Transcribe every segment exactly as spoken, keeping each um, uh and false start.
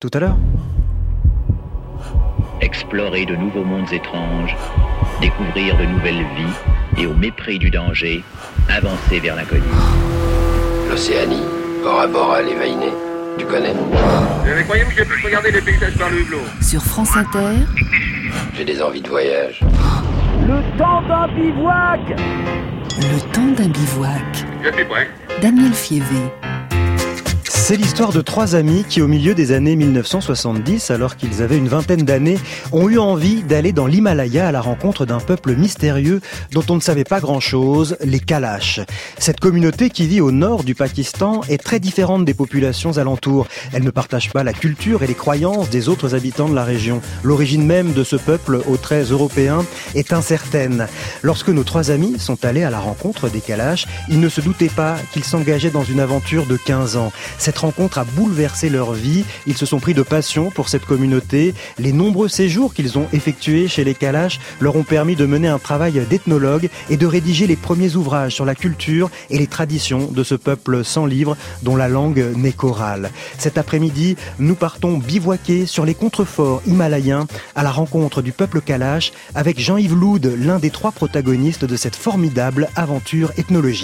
tout à l'heure. Explorer de nouveaux mondes étranges, découvrir de nouvelles vies et au mépris du danger, avancer vers l'inconnu. L'Océanie, Bora Bora, les Vainés, tu connais? Mais croyez-vous que je puisse regarder les paysages par le hublot? Sur France Inter, j'ai des envies de voyage. Le temps d'un bivouac. Le temps d'un bivouac. Je suis prêt. Daniel Fievé. C'est l'histoire de trois amis qui, au milieu des années mille neuf cent soixante-dix, alors qu'ils avaient une vingtaine d'années, ont eu envie d'aller dans l'Himalaya à la rencontre d'un peuple mystérieux dont on ne savait pas grand-chose, les Kalash. Cette communauté qui vit au nord du Pakistan est très différente des populations alentours. Elle ne partage pas la culture et les croyances des autres habitants de la région. L'origine même de ce peuple aux traits européens est incertaine. Lorsque nos trois amis sont allés à la rencontre des Kalash, ils ne se doutaient pas qu'ils s'engageaient dans une aventure de quinze ans. Cette rencontre a bouleversé leur vie. Ils se sont pris de passion pour cette communauté. Les nombreux séjours qu'ils ont effectués chez les Kalash leur ont permis de mener un travail d'ethnologue et de rédiger les premiers ouvrages sur la culture et les traditions de ce peuple sans livre dont la langue n'est qu'orale. Cet après-midi, nous partons bivouaquer sur les contreforts himalayens à la rencontre du peuple Kalash avec Jean-Yves Loud, l'un des trois protagonistes de cette formidable aventure ethnologique.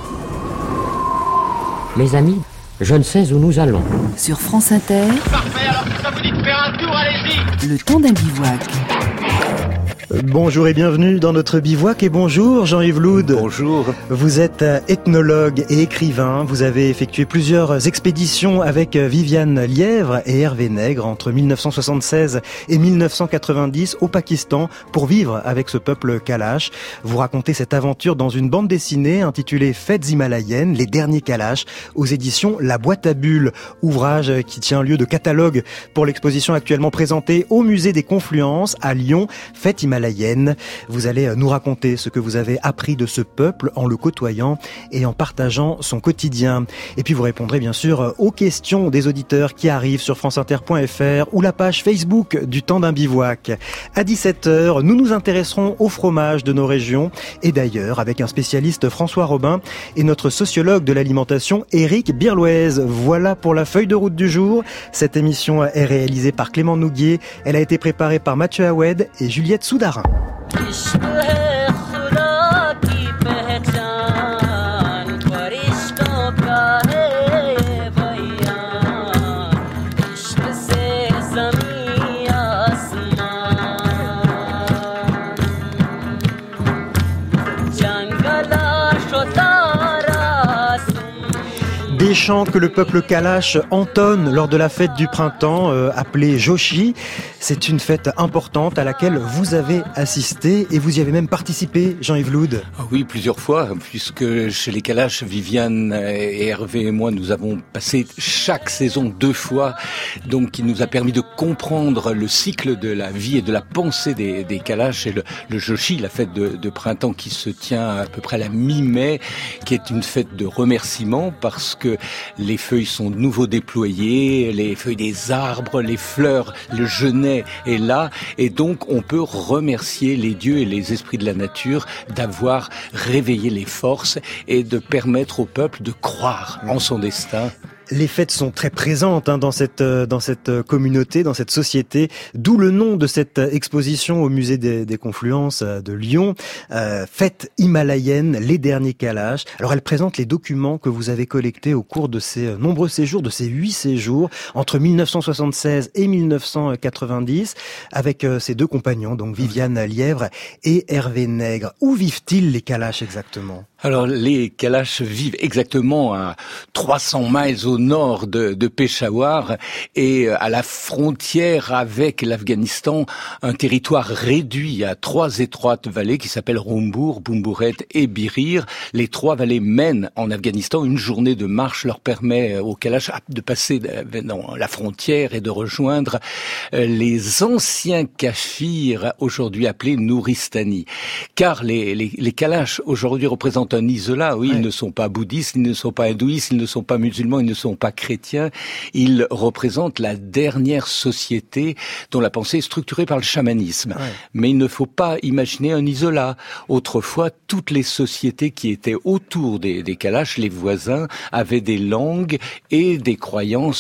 Mes amis, je ne sais où nous allons. Sur France Inter, Parfait, alors si ça vous dit de faire un tour, allez-y. le temps d'un bivouac. Bonjour et bienvenue dans notre bivouac et bonjour Jean-Yves Loud. Bonjour. Vous êtes ethnologue et écrivain. Vous avez effectué plusieurs expéditions avec Viviane Lièvre et Hervé Nègre entre mille neuf cent soixante-seize et mille neuf cent quatre-vingt-dix au Pakistan pour vivre avec ce peuple Kalash. Vous racontez cette aventure dans une bande dessinée intitulée Fêtes himalayennes, les derniers Kalash, aux éditions La Boîte à Bulles, ouvrage qui tient lieu de catalogue pour l'exposition actuellement présentée au Musée des Confluences à Lyon, Fêtes himalayennes. Vous allez nous raconter ce que vous avez appris de ce peuple en le côtoyant et en partageant son quotidien. Et puis vous répondrez bien sûr aux questions des auditeurs qui arrivent sur franceinter point f r ou la page Facebook du temps d'un bivouac. À dix-sept heures, nous nous intéresserons au fromage de nos régions et d'ailleurs avec un spécialiste François Robin et notre sociologue de l'alimentation Éric Birlouez. Voilà pour la feuille de route du jour. Cette émission est réalisée par Clément Nouguier. Elle a été préparée par Mathieu Aoued et Juliette Soudarin. Des chants que le peuple Kalash entonne lors de la fête du printemps, euh, appelée Joshi. C'est une fête importante à laquelle vous avez assisté et vous y avez même participé, Jean-Yves Loud. Oui, plusieurs fois, puisque chez les Kalash, Viviane et Hervé et moi, nous avons passé chaque saison deux fois, donc qui nous a permis de comprendre le cycle de la vie et de la pensée des, des Kalash et le, le Joshi, la fête de, de printemps qui se tient à peu près à la mi-mai, qui est une fête de remerciement parce que les feuilles sont de nouveau déployées, les feuilles des arbres, les fleurs, le genêt est là, et donc on peut remercier les dieux et les esprits de la nature d'avoir réveillé les forces et de permettre au peuple de croire en son destin. Les fêtes sont très présentes hein, dans cette dans cette communauté, dans cette société, d'où le nom de cette exposition au musée des, des Confluences de Lyon, euh, Fêtes himalayennes, les derniers Kalash. Alors elle présente les documents que vous avez collectés au cours de ces nombreux séjours, de ces huit séjours entre mille neuf cent soixante-seize et mille neuf cent quatre-vingt-dix, avec euh, ces deux compagnons, donc Viviane Lièvre et Hervé Nègre. Où vivent-ils les Kalash exactement ? Alors les Kalash vivent exactement à trois cents miles au nord de, de Peshawar et à la frontière avec l'Afghanistan, un territoire réduit à trois étroites vallées qui s'appellent Rumbur, Bumburet et Birir. Les trois vallées mènent en Afghanistan. Une journée de marche leur permet aux Kalash de passer dans la frontière et de rejoindre les anciens Kafirs, aujourd'hui appelés Nouristani. Car les, les, les Kalash aujourd'hui représentent un isolat, oui, ouais. Ils ne sont pas bouddhistes, ils ne sont pas hindouistes, ils ne sont pas musulmans, ils ne sont pas chrétiens. Ils représentent la dernière société dont la pensée est structurée par le chamanisme. Ouais. Mais il ne faut pas imaginer un isolat. Autrefois, toutes les sociétés qui étaient autour des, des Kalash, les voisins, avaient des langues et des croyances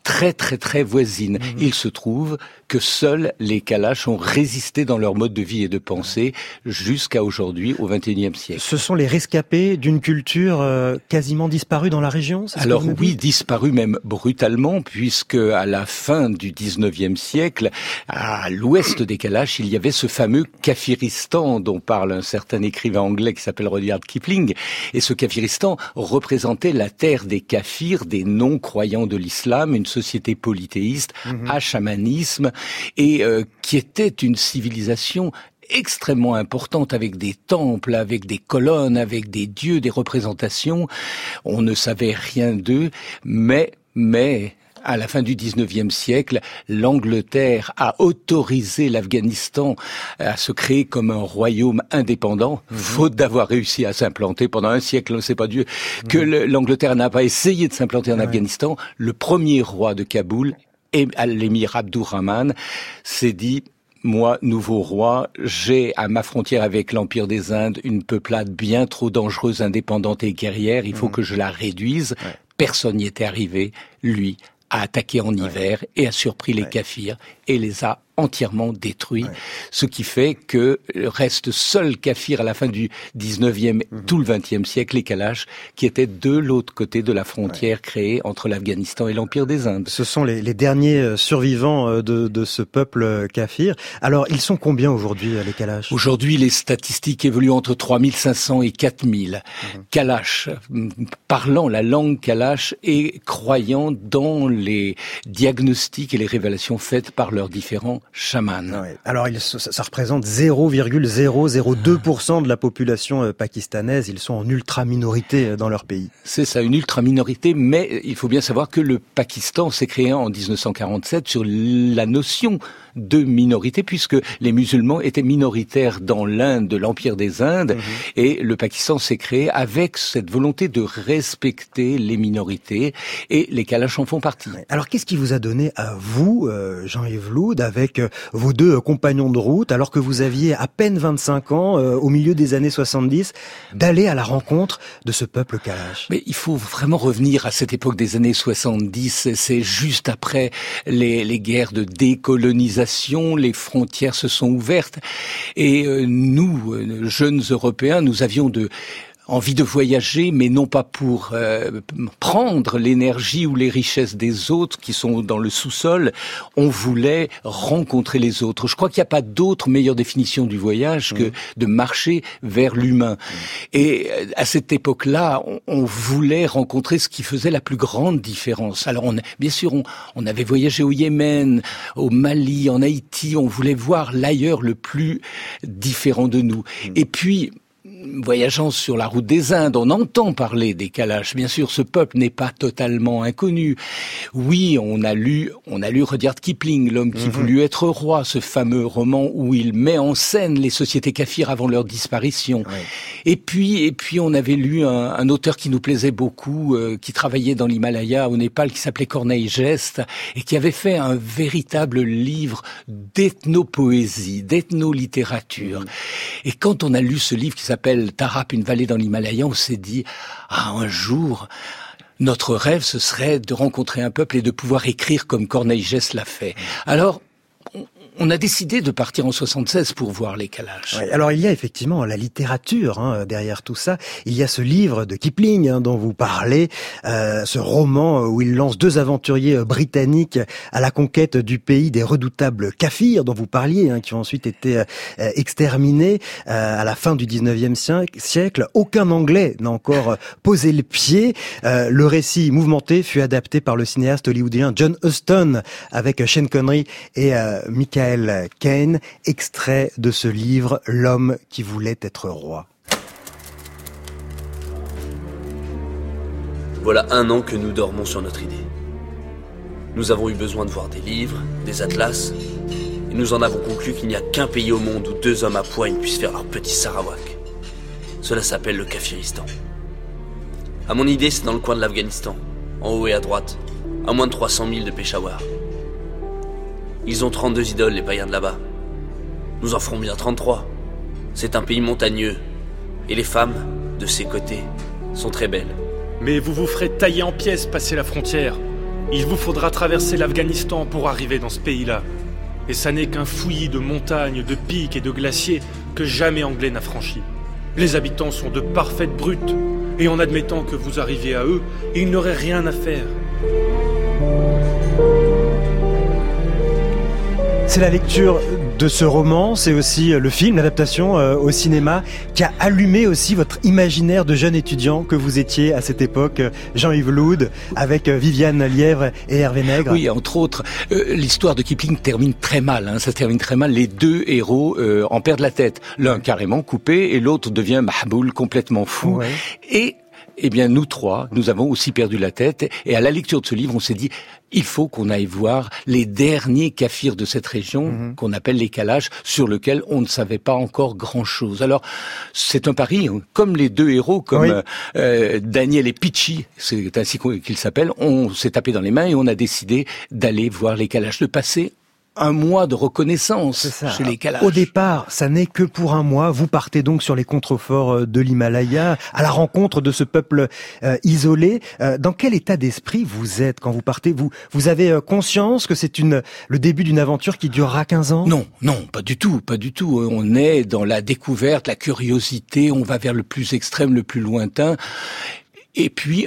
très très très voisines. Mmh. Il se trouve que seuls les Kalash ont résisté dans leur mode de vie et de pensée jusqu'à aujourd'hui, au vingt et unième siècle. Ce sont les rescapés d'une culture euh, quasiment disparue dans la région, c'est Alors ce que vous oui, disparue même brutalement, puisque à la fin du dix-neuvième siècle, à l'ouest des Kalash, il y avait ce fameux Kafiristan dont parle un certain écrivain anglais qui s'appelle Rudyard Kipling. Et ce Kafiristan représentait la terre des Kafirs, des non-croyants de l'islam, une société polythéiste, mmh. à chamanisme, et euh, qui était une civilisation extrêmement importante, avec des temples, avec des colonnes, avec des dieux, des représentations. On ne savait rien d'eux, mais, mais, à la fin du dix-neuvième siècle, l'Angleterre a autorisé l'Afghanistan à se créer comme un royaume indépendant, mmh. faute d'avoir réussi à s'implanter pendant un siècle. C'est pas Dieu mmh. que le, l'Angleterre n'a pas essayé de s'implanter en ouais. Afghanistan. Le premier roi de Kaboul, et l'émir Abdurrahman, s'est dit: moi, nouveau roi, j'ai à ma frontière avec l'Empire des Indes une peuplade bien trop dangereuse, indépendante et guerrière. Il faut mmh. que je la réduise. Ouais. Personne n'y était arrivé. Lui a attaqué en hiver ouais. et a surpris les ouais. Kafirs et les a entièrement détruits, ouais. ce qui fait que reste seul Kafir à la fin du dix-neuvième, mmh. tout le vingtième siècle, les Kalash, qui étaient de l'autre côté de la frontière ouais. créée entre l'Afghanistan et l'Empire des Indes. Ce sont les, les derniers survivants de, de ce peuple Kafir. Alors, ils sont combien aujourd'hui, les Kalash ? Aujourd'hui, les statistiques évoluent entre trois mille cinq cents et quatre mille. Mmh. Kalash, parlant la langue Kalash et croyant dans les diagnostics et les révélations faites par leurs différents chaman. Ouais. Alors, il, ça, ça représente zéro virgule zéro zéro deux pour cent de la population pakistanaise. Ils sont en ultra-minorité dans leur pays. C'est ça, une ultra-minorité, mais il faut bien savoir que le Pakistan s'est créé en dix-neuf cent quarante-sept sur la notion de minorité, puisque les musulmans étaient minoritaires dans l'Inde, de l'Empire des Indes, mmh. et le Pakistan s'est créé avec cette volonté de respecter les minorités, et les Kalash en font partie. Alors, qu'est-ce qui vous a donné à vous, euh, Jean-Yves Loud, avec euh, vos deux compagnons de route, alors que vous aviez à peine vingt-cinq ans, euh, au milieu des années soixante-dix, d'aller à la rencontre de ce peuple Kalash ? Mais il faut vraiment revenir à cette époque des années soixante-dix, c'est juste après les, les guerres de décolonisation. Les frontières se sont ouvertes et euh, nous, euh, jeunes Européens, nous avions de envie de voyager, mais non pas pour euh, prendre l'énergie ou les richesses des autres qui sont dans le sous-sol. On voulait rencontrer les autres. Je crois qu'il n'y a pas d'autre meilleure définition du voyage que mmh. de marcher vers l'humain. Mmh. Et à cette époque-là, on, on voulait rencontrer ce qui faisait la plus grande différence. Alors, on, bien sûr, on, on avait voyagé au Yémen, au Mali, en Haïti. On voulait voir l'ailleurs le plus différent de nous. Mmh. Et puis, voyageant sur la route des Indes, on entend parler des Kalash. Bien sûr, ce peuple n'est pas totalement inconnu. Oui, on a lu, on a lu Rudyard Kipling, L'homme qui mm-hmm. voulut être roi, ce fameux roman où il met en scène les sociétés kafirs avant leur disparition. Oui. Et puis, et puis, on avait lu un, un auteur qui nous plaisait beaucoup, euh, qui travaillait dans l'Himalaya, au Népal, qui s'appelait Corneille Geste, et qui avait fait un véritable livre d'ethnopoésie, d'ethnolittérature. Mm. Et quand on a lu ce livre qui s'appelle Tarap, une vallée dans l'Himalaya, on s'est dit, ah, un jour, notre rêve, ce serait de rencontrer un peuple et de pouvoir écrire comme Corneille Geste l'a fait. Alors, on a décidé de partir en soixante-seize pour voir les Kalash. Ouais, alors il y a effectivement la littérature hein, derrière tout ça. Il y a ce livre de Kipling hein, dont vous parlez, euh, ce roman où il lance deux aventuriers britanniques à la conquête du pays des redoutables Kafirs dont vous parliez, hein, qui ont ensuite été euh, exterminés euh, à la fin du dix-neuvième siècle. Aucun Anglais n'a encore posé le pied. Euh, le récit mouvementé fut adapté par le cinéaste hollywoodien John Huston avec Sean Connery et euh, Michael Caine, extrait de ce livre, L'homme qui voulait être roi. Voilà un an que nous dormons sur notre idée. Nous avons eu besoin de voir des livres, des atlas, et nous en avons conclu qu'il n'y a qu'un pays au monde où deux hommes à poigne puissent faire leur petit Sarawak. Cela s'appelle le Kafiristan. À mon idée, c'est dans le coin de l'Afghanistan, en haut et à droite, à moins de trois cents milles de Peshawar. Ils ont trente-deux idoles, les païens de là-bas. Nous en ferons bien trente-trois. C'est un pays montagneux. Et les femmes, de ces côtés, sont très belles. Mais vous vous ferez tailler en pièces, passer la frontière. Il vous faudra traverser l'Afghanistan pour arriver dans ce pays-là. Et ça n'est qu'un fouillis de montagnes, de pics et de glaciers que jamais Anglais n'a franchi. Les habitants sont de parfaites brutes. Et en admettant que vous arriviez à eux, ils n'auraient rien à faire. C'est la lecture de ce roman, c'est aussi le film, l'adaptation euh, au cinéma, qui a allumé aussi votre imaginaire de jeune étudiant que vous étiez à cette époque, Jean-Yves Loud, avec euh, Viviane Lièvre et Hervé Nègre. Oui, entre autres, euh, l'histoire de Kipling termine très mal, hein, ça se termine très mal. Les deux héros euh, en perdent la tête. L'un carrément coupé et l'autre devient Mahboul, complètement fou. Ouais. Et eh bien, nous trois, nous avons aussi perdu la tête. Et à la lecture de ce livre, on s'est dit, il faut qu'on aille voir les derniers kafirs de cette région, mmh. qu'on appelle les Kalash, sur lesquels on ne savait pas encore grand-chose. Alors, c'est un pari, hein. Comme les deux héros, comme oui. euh, Daniel et Pichi, c'est ainsi qu'ils s'appellent, on s'est tapé dans les mains et on a décidé d'aller voir les Kalash, de passer un mois de reconnaissance chez les Kalash. Au départ, ça n'est que pour un mois. Vous partez donc sur les contreforts de l'Himalaya, à la rencontre de ce peuple euh, isolé. Euh, dans quel état d'esprit vous êtes quand vous partez ? Vous vous avez euh, conscience que c'est une le début d'une aventure qui durera quinze ans ? Non, non, pas du tout, pas du tout. On est dans la découverte, la curiosité, on va vers le plus extrême, le plus lointain. Et puis,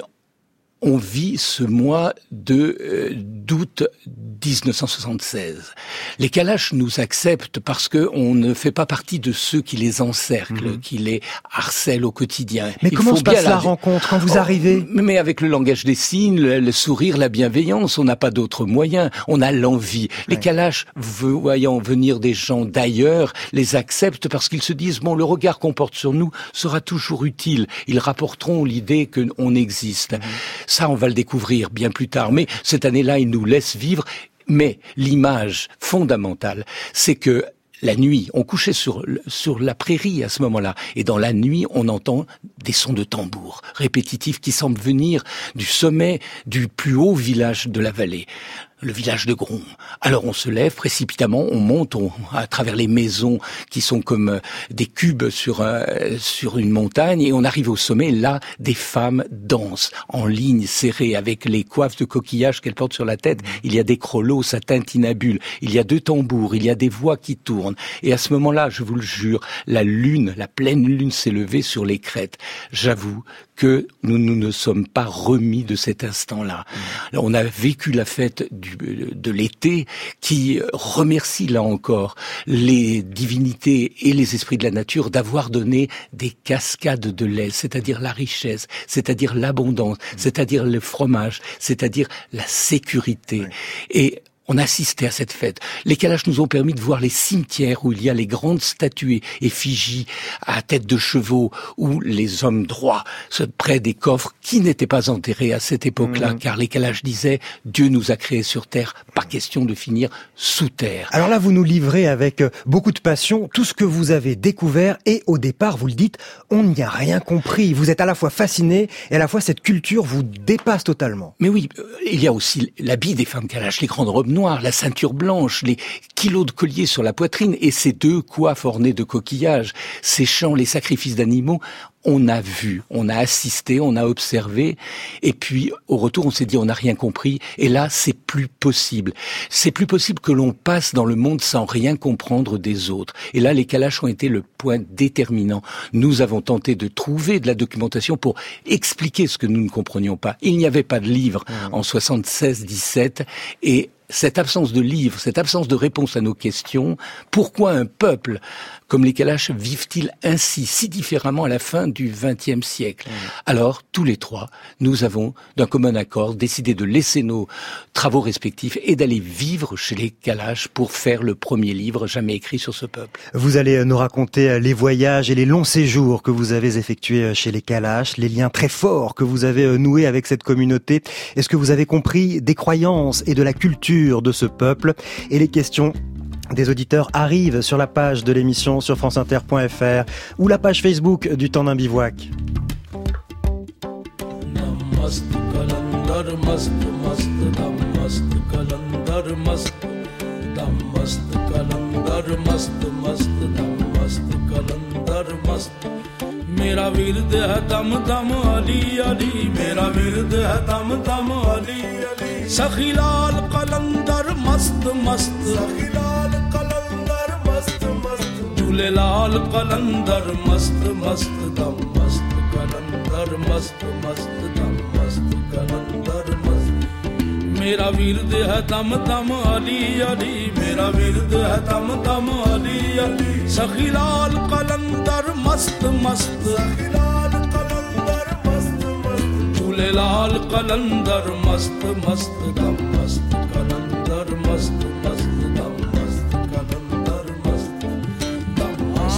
on vit ce mois de euh, d'août dix-neuf cent soixante-seize. Les Kalash nous acceptent parce que on ne fait pas partie de ceux qui les encerclent, mmh. qui les harcèlent au quotidien. Mais Il comment se passe la, la rencontre quand vous oh, arrivez ? Mais avec le langage des signes, le, le sourire, la bienveillance, on n'a pas d'autres moyens. On a l'envie. Les ouais. Kalash, voyant venir des gens d'ailleurs, les acceptent parce qu'ils se disent bon, le regard qu'on porte sur nous sera toujours utile. Ils rapporteront l'idée qu'on existe. Mmh. Ça, on va le découvrir bien plus tard. Mais cette année-là, ils nous laissent vivre. Mais l'image fondamentale, c'est que la nuit, on couchait sur, sur la prairie à ce moment-là. Et dans la nuit, on entend des sons de tambour répétitifs qui semblent venir du sommet du plus haut village de la vallée. Le village de Grom. Alors on se lève précipitamment, on monte on, à travers les maisons qui sont comme euh, des cubes sur euh, sur une montagne et on arrive au sommet. Là, des femmes dansent en ligne serrée avec les coiffes de coquillages qu'elles portent sur la tête. Il y a des crelots, ça tintinabule. Il y a deux tambours, il y a des voix qui tournent. Et à ce moment-là, je vous le jure, la lune, la pleine lune s'est levée sur les crêtes. J'avoue que nous, nous ne sommes pas remis de cet instant-là. Alors, on a vécu la fête du, de l'été qui remercie là encore les divinités et les esprits de la nature d'avoir donné des cascades de lait, c'est-à-dire la richesse, c'est-à-dire l'abondance, c'est-à-dire le fromage, c'est-à-dire la sécurité. Ouais. Et on assistait à cette fête. Les Kalash nous ont permis de voir les cimetières où il y a les grandes statues effigies à tête de chevaux, où les hommes droits se près des coffres qui n'étaient pas enterrés à cette époque-là, mmh. car les Kalash disaient « Dieu nous a créés sur terre, pas question de finir sous terre ». Alors là, vous nous livrez avec beaucoup de passion tout ce que vous avez découvert et au départ, vous le dites, on n'y a rien compris. Vous êtes à la fois fasciné et à la fois cette culture vous dépasse totalement. Mais oui, il y a aussi l'habit des femmes Kalash, les grandes robes noire, la ceinture blanche, les kilos de colliers sur la poitrine et ces deux coiffes ornées de coquillages, ces chants, les sacrifices d'animaux. On a vu, on a assisté, on a observé, et puis au retour on s'est dit on n'a rien compris, et là c'est plus possible. C'est plus possible que l'on passe dans le monde sans rien comprendre des autres. Et là les Kalash ont été le point déterminant. Nous avons tenté de trouver de la documentation pour expliquer ce que nous ne comprenions pas. Il n'y avait pas de livre mmh. en soixante-seize dix-sept, et cette absence de livre, cette absence de réponse à nos questions, pourquoi un peuple comme les Kalash vivent-ils ainsi, si différemment à la fin du vingtième siècle ? Mmh. Alors, tous les trois, nous avons, d'un commun accord, décidé de laisser nos travaux respectifs et d'aller vivre chez les Kalash pour faire le premier livre jamais écrit sur ce peuple. Vous allez nous raconter les voyages et les longs séjours que vous avez effectués chez les Kalash, les liens très forts que vous avez noués avec cette communauté. Est-ce que vous avez compris des croyances et de la culture de ce peuple ? Et les questions des auditeurs arrivent sur la page de l'émission sur franceinter point f r ou la page Facebook du Temps d'un bivouac. मेरा विरद है दम दम अली अली मेरा विरद है दम दम अली अली सखीलाल कलंदर मस्त मस्त सखीलाल कलंदर मस्त मस्त झूले लाल कलंदर मस्त मस्त दम मस्त कलंदर मस्त मस्त दम मस्त कलंदर मस्त मेरा वीरद है दम दम अली अली मेरा वीरद है दम दम अली अली सखीलाल कलंदर मस्त मस्त सखीलाल कलंदर मस्त मस्त झूले लाल कलंदर मस्त मस्त दम मस्त कलंदर मस्त मस्त दम मस्त कलंदर मस्त दम मस्त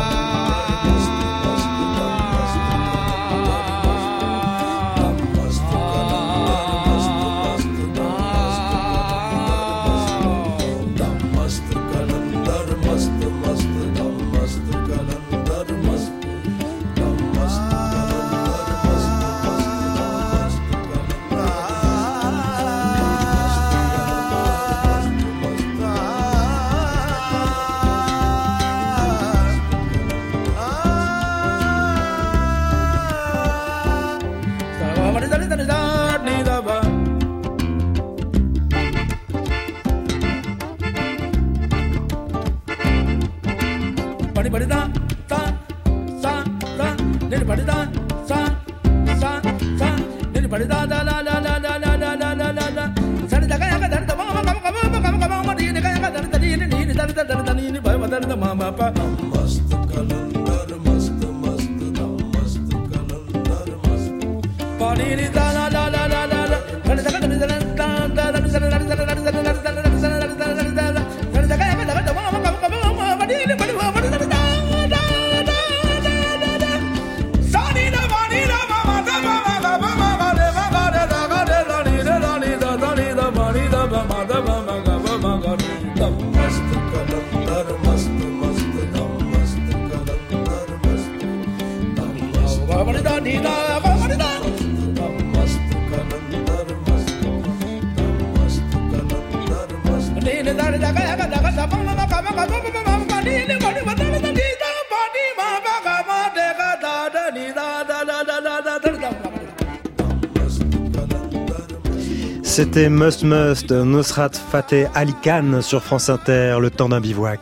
C'était Must Must, Nusrat Fateh Ali Khan sur France Inter, le temps d'un bivouac.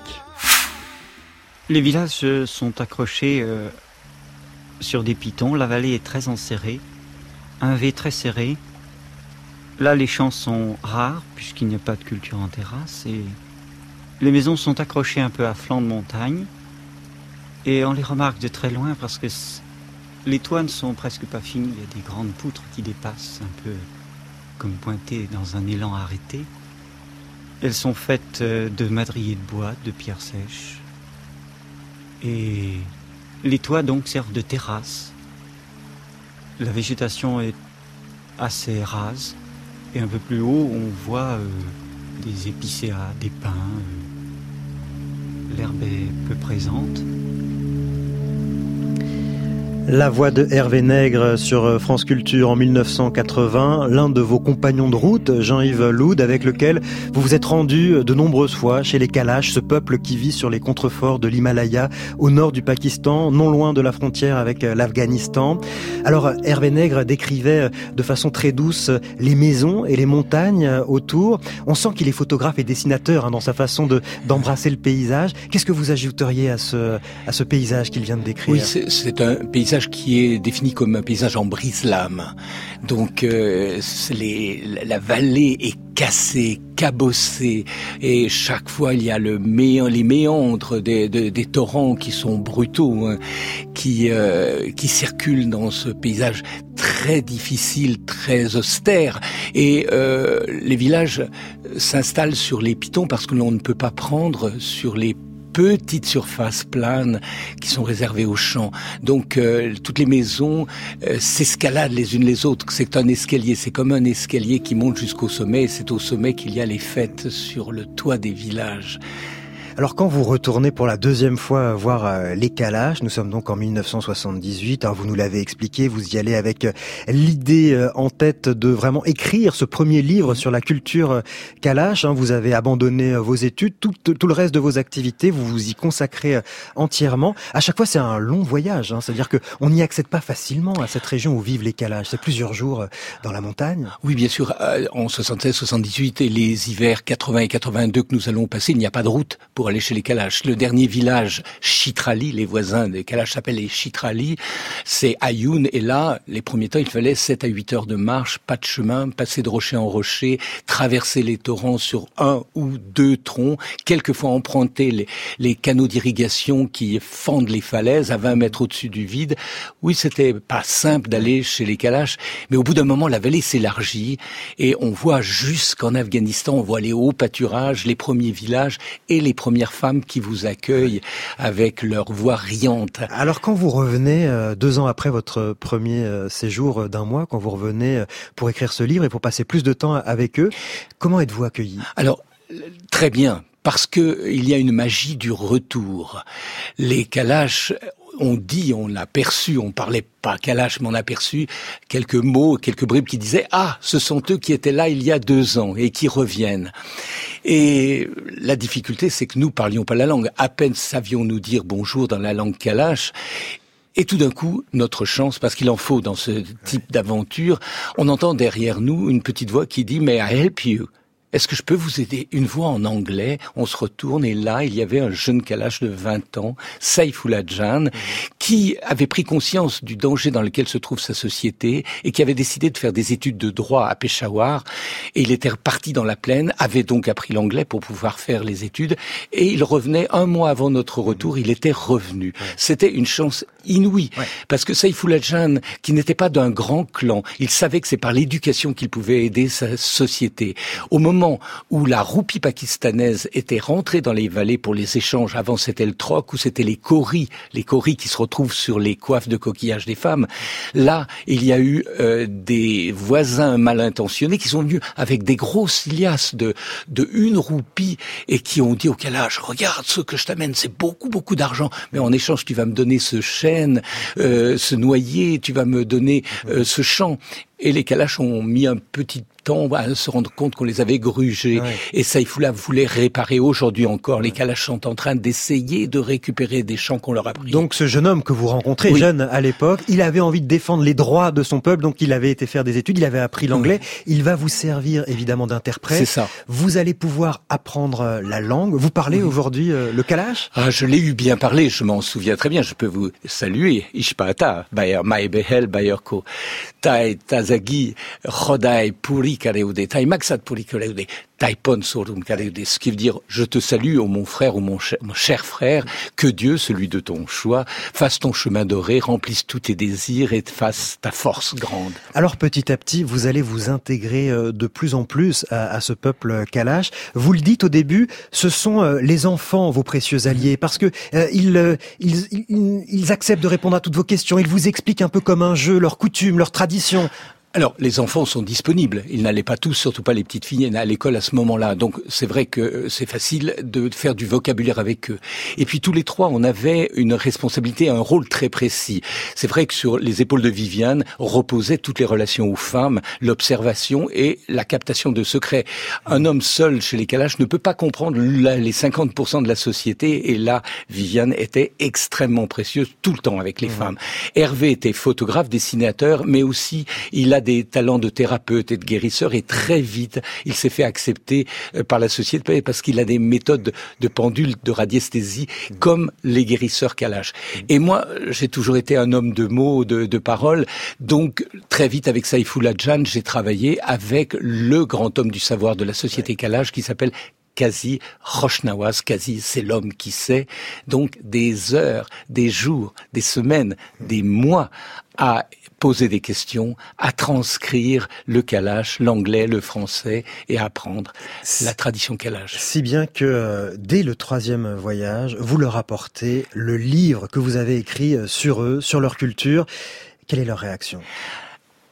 Les villages sont accrochés euh, sur des pitons, la vallée est très enserrée, un V très serré. Là, les champs sont rares puisqu'il n'y a pas de culture en terrasse et les maisons sont accrochées un peu à flanc de montagne et on les remarque de très loin parce que les toits ne sont presque pas finis, il y a des grandes poutres qui dépassent un peu comme pointées dans un élan arrêté. Elles sont faites de madriers de bois, de pierres sèches. Et les toits donc servent de terrasse. La végétation est assez rase. Et un peu plus haut, on voit euh, des épicéas, des pins. Euh, l'herbe est peu présente. La voix de Hervé Nègre sur France Culture en mille neuf cent quatre-vingts, l'un de vos compagnons de route, Jean-Yves Loud, avec lequel vous vous êtes rendu de nombreuses fois chez les Kalash, ce peuple qui vit sur les contreforts de l'Himalaya, au nord du Pakistan, non loin de la frontière avec l'Afghanistan. Alors Hervé Nègre décrivait de façon très douce les maisons et les montagnes autour. On sent qu'il est photographe et dessinateur hein, dans sa façon de, d'embrasser le paysage. Qu'est-ce que vous ajouteriez à ce, à ce paysage qu'il vient de décrire ? Oui, c'est, c'est un paysage qui est défini comme un paysage en brise-lames. Donc euh, les, la vallée est cassée, cabossée, et chaque fois il y a le mé- les méandres des, des, des torrents qui sont brutaux, hein, qui, euh, qui circulent dans ce paysage très difficile, très austère. Et euh, les villages s'installent sur les pitons parce que l'on ne peut pas prendre sur les petites surfaces planes qui sont réservées aux champs. Donc euh, toutes les maisons euh, s'escaladent les unes les autres. C'est un escalier, c'est comme un escalier qui monte jusqu'au sommet. Et c'est au sommet qu'il y a les fêtes sur le toit des villages. Alors quand vous retournez pour la deuxième fois voir euh, les Kalash, nous sommes donc en mille neuf cent soixante-dix-huit, alors vous nous l'avez expliqué, vous y allez avec euh, l'idée euh, en tête de vraiment écrire ce premier livre sur la culture euh, Kalash, hein, vous avez abandonné euh, vos études, tout, tout le reste de vos activités, vous vous y consacrez euh, entièrement. À chaque fois c'est un long voyage, hein, c'est-à-dire qu'on n'y accède pas facilement à cette région où vivent les Kalash, c'est plusieurs jours euh, dans la montagne. Oui bien sûr, euh, en soixante-seize soixante-dix-huit et les hivers quatre-vingts et quatre-vingt-deux que nous allons passer, il n'y a pas de route pour aller chez les Kalash. Le dernier village, Chitrali, les voisins des Kalash s'appellent les Chitrali, c'est Ayoun, et là, les premiers temps, il fallait sept à huit heures de marche, pas de chemin, passer de rocher en rocher, traverser les torrents sur un ou deux troncs, quelquefois emprunter les, les canaux d'irrigation qui fendent les falaises à vingt mètres au-dessus du vide. Oui, c'était pas simple d'aller chez les Kalash, mais au bout d'un moment, la vallée s'élargit et on voit jusqu'en Afghanistan, on voit les hauts pâturages, les premiers villages et les premières femmes qui vous accueillent avec leur voix riante. Alors quand vous revenez, euh, deux ans après votre premier euh, séjour d'un mois, quand vous revenez euh, pour écrire ce livre et pour passer plus de temps avec eux, comment êtes-vous accueilli ? Alors, très bien, parce que il y a une magie du retour. Les Kalash, on dit, on l'a perçu, on parlait pas Kalash, mais on a perçu quelques mots, quelques bribes qui disaient « Ah, ce sont eux qui étaient là il y a deux ans et qui reviennent ». Et la difficulté, c'est que nous parlions pas la langue. À peine savions-nous dire bonjour dans la langue Kalash. Et tout d'un coup, notre chance, parce qu'il en faut dans ce type d'aventure, on entend derrière nous une petite voix qui dit « May I help you ?» Est-ce que je peux vous aider? Une voix en anglais, on se retourne et là, il y avait un jeune Kalash de vingt ans, Saifullah Jan, qui avait pris conscience du danger dans lequel se trouve sa société et qui avait décidé de faire des études de droit à Peshawar. Et il était reparti dans la plaine, avait donc appris l'anglais pour pouvoir faire les études et il revenait un mois avant notre retour, il était revenu. C'était une chance inouïe parce que Saifullah Jan, qui n'était pas d'un grand clan, il savait que c'est par l'éducation qu'il pouvait aider sa société. Au moment où la roupie pakistanaise était rentrée dans les vallées pour les échanges, avant c'était le troc ou c'était les kauris, les kauris qui se retrouvent sur les coiffes de coquillage des femmes. Là, il y a eu euh, des voisins mal intentionnés qui sont venus avec des grosses liasses de, de une roupie et qui ont dit au Kalash, regarde ce que je t'amène, c'est beaucoup, beaucoup d'argent, mais en échange tu vas me donner ce chêne, euh, ce noyer, tu vas me donner euh, ce champ. Et les Kalash ont mis un petit temps à se rendre compte qu'on les avait grugés. Ouais. Et Saifullah voulait réparer aujourd'hui encore. Les Kalash sont en train d'essayer de récupérer des champs qu'on leur a pris. Donc ce jeune homme que vous rencontrez, oui. jeune à l'époque, il avait envie de défendre les droits de son peuple, donc il avait été faire des études, il avait appris l'anglais. Oui. Il va vous servir évidemment d'interprète. C'est ça. Vous allez pouvoir apprendre la langue. Vous parlez oui. aujourd'hui euh, le Kalash? Ah, je l'ai eu bien parlé, je m'en souviens très bien. Je peux vous saluer. Ishpata, Bayer Maebehel, Bayerko, Tai Tazagi, Rodai Puri Kareude, Tai Maksat Puri Kareude, Taipon Sorum Kareude, ce qui veut dire je te salue, ô mon frère ou mon cher, mon cher frère, que Dieu, celui de ton choix, fasse ton chemin doré, remplisse tous tes désirs et fasse ta force grande. Alors petit à petit, vous allez vous intégrer de plus en plus à, à ce peuple Kalash. Vous le dites au début, ce sont les enfants, vos précieux alliés, parce que euh, ils, ils, ils, ils acceptent de répondre à toutes vos questions, ils vous expliquent un peu comme un jeu, leurs coutumes, leurs traditions. Alors, les enfants sont disponibles. Ils n'allaient pas tous, surtout pas les petites filles, à l'école à ce moment-là. Donc, c'est vrai que c'est facile de faire du vocabulaire avec eux. Et puis, tous les trois, on avait une responsabilité, un rôle très précis. C'est vrai que sur les épaules de Viviane reposaient toutes les relations aux femmes, l'observation et la captation de secrets. Un homme seul chez les Kalash ne peut pas comprendre les cinquante pour cent de la société. Et là, Viviane était extrêmement précieuse tout le temps avec les mmh. femmes. Hervé était photographe, dessinateur, mais aussi, il a des talents de thérapeute et de guérisseur et très vite, il s'est fait accepter par la société parce qu'il a des méthodes de pendule, de radiesthésie comme les guérisseurs Kalash. Et moi, j'ai toujours été un homme de mots, de, de paroles, donc très vite avec Saifullah Jan, j'ai travaillé avec le grand homme du savoir de la société Kalash qui s'appelle Kazi Roshnawaz. Kazi, c'est l'homme qui sait. Donc des heures, des jours, des semaines, des mois à poser des questions, à transcrire le Kalash, l'anglais, le français et à apprendre la tradition Kalash. Si bien que euh, dès le troisième voyage, vous leur apportez le livre que vous avez écrit sur eux, sur leur culture. Quelle est leur réaction ?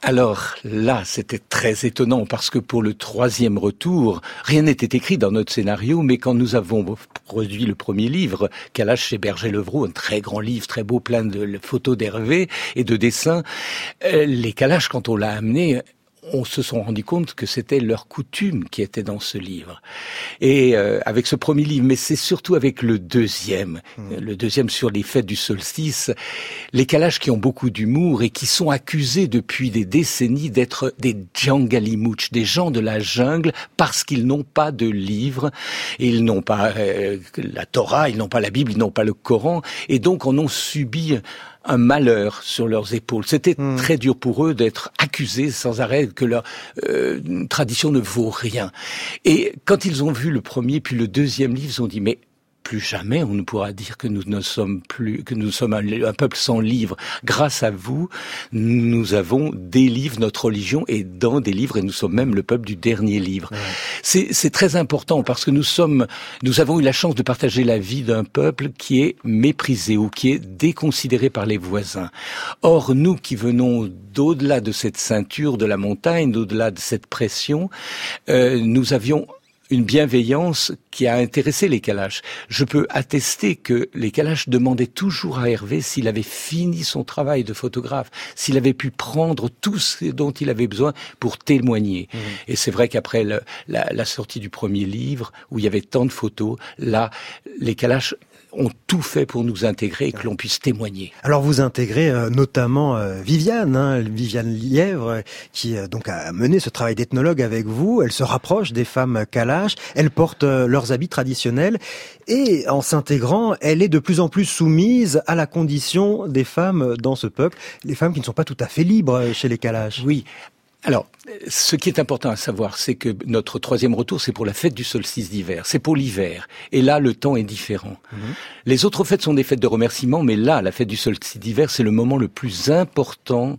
Alors là, c'était très étonnant parce que pour le troisième retour, rien n'était écrit dans notre scénario, mais quand nous avons produit le premier livre, Kalash chez Berger-Levrault, un très grand livre, très beau, plein de photos d'Hervé et de dessins, euh, les Kalash, quand on l'a amené, on se sont rendu compte que c'était leur coutume qui était dans ce livre. Et euh, avec ce premier livre, mais c'est surtout avec le deuxième, mmh. le deuxième sur les fêtes du solstice, les Kalash qui ont beaucoup d'humour et qui sont accusés depuis des décennies d'être des Djangalimouch, des gens de la jungle, parce qu'ils n'ont pas de livre, ils n'ont pas euh, la Torah, ils n'ont pas la Bible, ils n'ont pas le Coran, et donc on a subi un malheur sur leurs épaules. C'était mmh. très dur pour eux d'être accusés sans arrêt que leur euh, tradition ne vaut rien. Et quand ils ont vu le premier puis le deuxième livre, ils ont dit mais plus jamais on ne pourra dire que nous ne sommes plus, que nous sommes un, un peuple sans livre. Grâce à vous, nous avons des livres, notre religion est dans des livres et nous sommes même le peuple du dernier livre. Ouais. C'est, c'est très important parce que nous sommes, nous avons eu la chance de partager la vie d'un peuple qui est méprisé ou qui est déconsidéré par les voisins. Or, nous qui venons d'au-delà de cette ceinture de la montagne, d'au-delà de cette pression, euh, nous avions une bienveillance qui a intéressé les Kalash. Je peux attester que les Kalash demandaient toujours à Hervé s'il avait fini son travail de photographe, s'il avait pu prendre tout ce dont il avait besoin pour témoigner. Mmh. Et c'est vrai qu'après le, la, la sortie du premier livre, où il y avait tant de photos, là, les Kalash ont tout fait pour nous intégrer et que l'on puisse témoigner. Alors vous intégrez euh, notamment euh, Viviane, hein, Viviane Lièvre, qui euh, donc a mené ce travail d'ethnologue avec vous. Elle se rapproche des femmes Kalash, elle porte euh, leurs habits traditionnels et en s'intégrant, elle est de plus en plus soumise à la condition des femmes dans ce peuple, les femmes qui ne sont pas tout à fait libres chez les Kalash. Oui. Alors, ce qui est important à savoir, c'est que notre troisième retour, c'est pour la fête du solstice d'hiver. C'est pour l'hiver. Et là, le temps est différent. Mmh. Les autres fêtes sont des fêtes de remerciement, mais là, la fête du solstice d'hiver, c'est le moment le plus important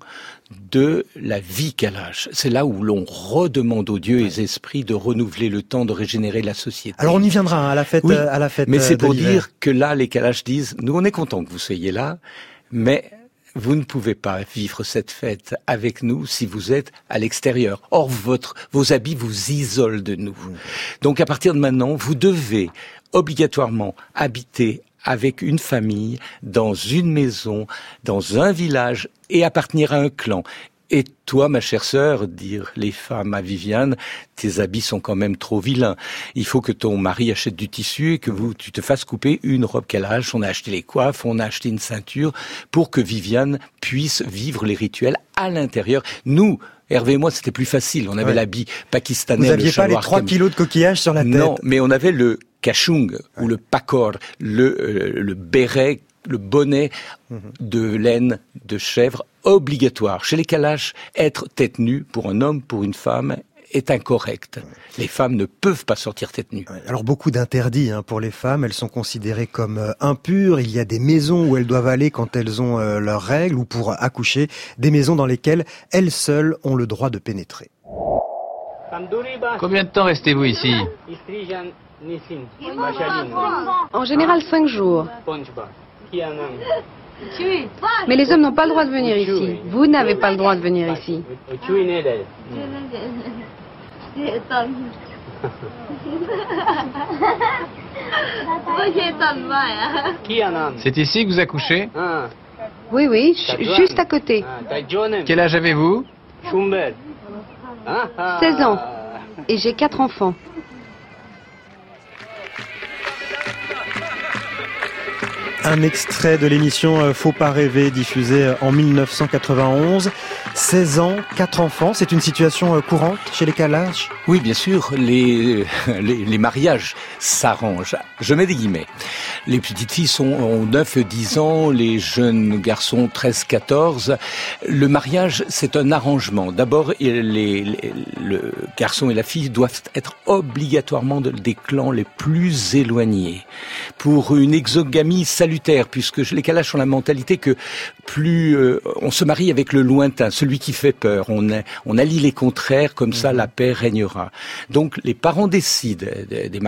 de la vie Kalash. C'est là où l'on redemande aux dieux et aux esprits de renouveler le temps, de régénérer la société. Alors on y viendra hein, à la fête, oui, à la fête. Mais c'est pour l'hiver. dire que là, les Kalash disent, nous, on est contents que vous soyez là, mais vous ne pouvez pas vivre cette fête avec nous si vous êtes à l'extérieur. Or, votre, vos habits vous isolent de nous. Donc, à partir de maintenant, vous devez obligatoirement habiter avec une famille, dans une maison, dans un village et appartenir à un clan. Et toi, ma chère sœur, dire les femmes à Viviane, tes habits sont quand même trop vilains. Il faut que ton mari achète du tissu et que vous, tu te fasses couper une robe Kalash. On a acheté les coiffes, on a acheté une ceinture pour que Viviane puisse vivre les rituels à l'intérieur. Nous, Hervé et moi, c'était plus facile. On avait ouais. l'habit pakistanais. Vous n'aviez pas les trois kilos de coquillages sur la tête. Non, mais on avait le kachung ouais. ou le pakor, le, euh, le béret, le bonnet mmh. de laine de chèvre obligatoire. Chez les Kalash, être tête nue pour un homme, pour une femme, est incorrect. Ouais. Les femmes ne peuvent pas sortir tête nue. Ouais. Alors beaucoup d'interdits hein, pour les femmes, elles sont considérées comme euh, impures. Il y a des maisons où elles doivent aller quand elles ont euh, leurs règles ou pour accoucher, des maisons dans lesquelles elles seules ont le droit de pénétrer. Combien de temps restez-vous ici ? En général cinq jours. Mais les hommes n'ont pas le droit de venir ici. Vous n'avez pas le droit de venir ici. C'est ici que vous accouchez ? Oui, oui, juste à côté. Quel âge avez-vous ? seize ans. Et j'ai quatre enfants. Un extrait de l'émission Faut pas rêver, diffusée en mille neuf cent quatre-vingt-onze. seize ans, quatre enfants, c'est une situation courante chez les Kalash ? Oui, bien sûr, les, les, les mariages s'arrangent. Je mets des guillemets. Les petites filles sont, ont neuf dix ans, les jeunes garçons treize quatorze. Le mariage, c'est un arrangement. D'abord, les, les, le garçon et la fille doivent être obligatoirement des clans les plus éloignés pour une exogamie salutaire, puisque les Kalash ont la mentalité que plus euh, on se marie avec le lointain, celui qui fait peur, on, a, on allie les contraires, comme ça la paix régnera. Donc les parents décident des, des mariages.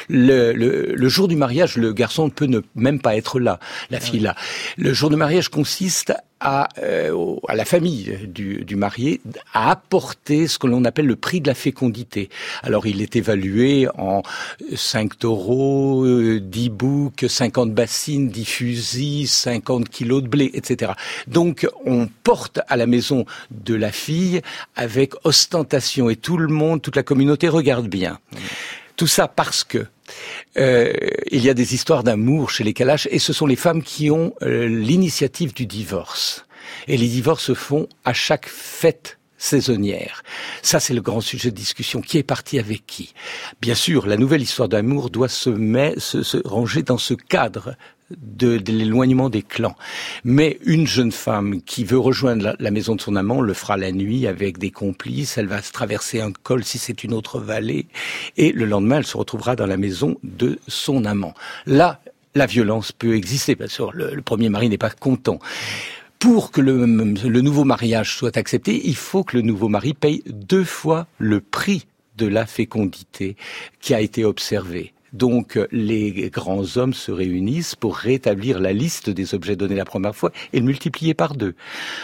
Le, le, le jour du mariage, le garçon ne peut ne même pas être là, la fille là. Le jour du mariage consiste à, euh, à la famille du, du marié à apporter ce que l'on appelle le prix de la fécondité. Alors il est évalué en cinq taureaux, euh, dix boucs, cinquante bassines, dix fusils, cinquante kilos de blé, et cetera. Donc on porte à la maison de la fille avec ostentation et tout le monde, toute la communauté regarde bien. Mmh. Tout ça parce que euh, il y a des histoires d'amour chez les Kalash et ce sont les femmes qui ont euh, l'initiative du divorce. Et les divorces se font à chaque fête saisonnière. Ça, c'est le grand sujet de discussion. Qui est parti avec qui? Bien sûr, la nouvelle histoire d'amour doit se, met, se, se ranger dans ce cadre de, de l'éloignement des clans. Mais une jeune femme qui veut rejoindre la, la maison de son amant le fera la nuit avec des complices. Elle va se traverser un col si c'est une autre vallée. Et le lendemain, elle se retrouvera dans la maison de son amant. Là, la violence peut exister. Bien sûr, le, le premier mari n'est pas content. Pour que le, le nouveau mariage soit accepté, il faut que le nouveau mari paye deux fois le prix de la fécondité qui a été observé. Donc, les grands hommes se réunissent pour rétablir la liste des objets donnés la première fois et le multiplier par deux.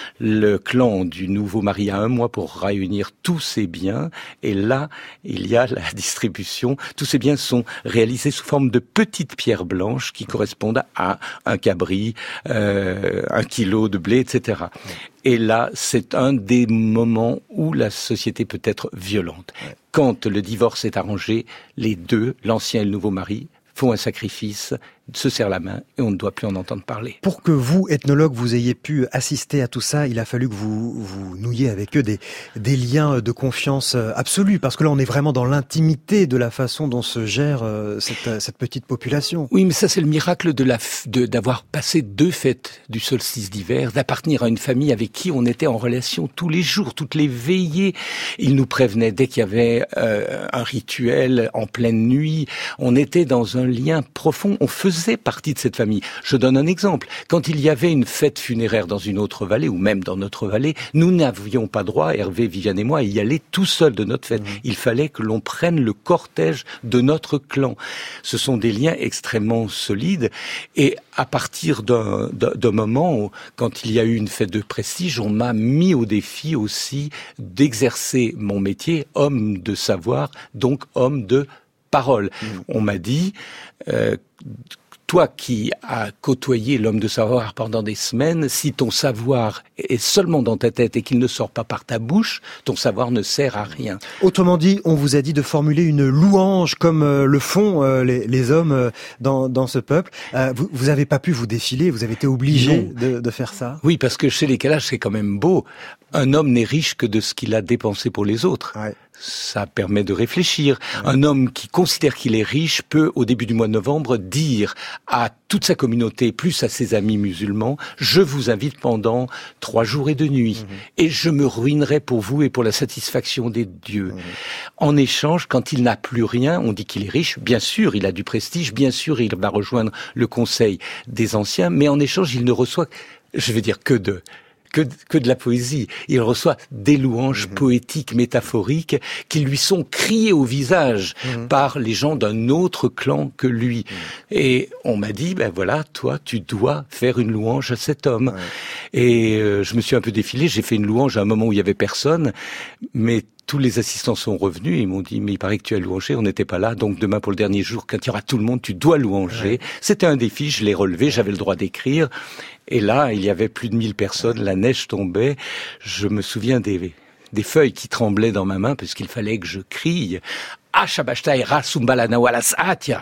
Le clan du nouveau mari a un mois pour réunir tous ses biens et là, il y a la distribution. Tous ces biens sont réalisés sous forme de petites pierres blanches qui correspondent à un cabri, euh, un kilo de blé, et cetera. Et là, c'est un des moments où la société peut être violente. Quand le divorce est arrangé, les deux, l'ancien et le nouveau mari, font un sacrifice, se serrent la main et on ne doit plus en entendre parler. Pour que vous, ethnologue, vous ayez pu assister à tout ça, il a fallu que vous vous nouiez avec eux des, des liens de confiance absolue, parce que là on est vraiment dans l'intimité de la façon dont se gère cette, cette petite population. Oui, mais ça c'est le miracle de la, de, d'avoir passé deux fêtes du solstice d'hiver, d'appartenir à une famille avec qui on était en relation tous les jours, toutes les veillées. Ils nous prévenaient dès qu'il y avait euh, un rituel en pleine nuit. On était dans un lien profond, on faisait partie de cette famille. Je donne un exemple. Quand il y avait une fête funéraire dans une autre vallée, ou même dans notre vallée, nous n'avions pas droit, Hervé, Viviane et moi, à y aller tout seul de notre fête. Mmh. Il fallait que l'on prenne le cortège de notre clan. Ce sont des liens extrêmement solides. Et à partir d'un, d'un, d'un moment où, quand il y a eu une fête de prestige, on m'a mis au défi aussi d'exercer mon métier, homme de savoir, donc homme de parole. Mmh. On m'a dit, euh, toi qui as côtoyé l'homme de savoir pendant des semaines, si ton savoir est seulement dans ta tête et qu'il ne sort pas par ta bouche, ton savoir ne sert à rien. Autrement dit, on vous a dit de formuler une louange comme euh, le font euh, les, les hommes euh, dans, dans ce peuple. Euh, vous, vous avez pas pu vous défiler, vous avez été obligé de, de faire ça. Oui, parce que chez les Kalash, c'est quand même beau. Un homme n'est riche que de ce qu'il a dépensé pour les autres. Ouais. Ça permet de réfléchir. Ouais. Un homme qui considère qu'il est riche peut, au début du mois de novembre, dire à toute sa communauté, plus à ses amis musulmans, je vous invite pendant trois jours et deux nuits. Mmh. Et je me ruinerai pour vous et pour la satisfaction des dieux. Mmh. En échange, quand il n'a plus rien, on dit qu'il est riche. Bien sûr, il a du prestige. Bien sûr, il va rejoindre le conseil des anciens. Mais en échange, il ne reçoit, je vais dire, que de... Que, que de la poésie. Il reçoit des louanges mmh. poétiques, métaphoriques, qui lui sont criées au visage mmh. par les gens d'un autre clan que lui. Mmh. Et on m'a dit, ben voilà, toi, tu dois faire une louange à cet homme. Ouais. Et euh, je me suis un peu défilé, j'ai fait une louange à un moment où il y avait personne, mais tous les assistants sont revenus et ils m'ont dit, mais il paraît que tu as louangé, on n'était pas là, donc demain pour le dernier jour, quand il y aura tout le monde, tu dois louanger. Ouais. C'était un défi, je l'ai relevé, j'avais le droit d'écrire. Et là, il y avait plus de mille personnes, la neige tombait. Je me souviens des, des feuilles qui tremblaient dans ma main parce qu'il fallait que je crie. Ah, Shabashtai Ra Sumbalana Walas Atia.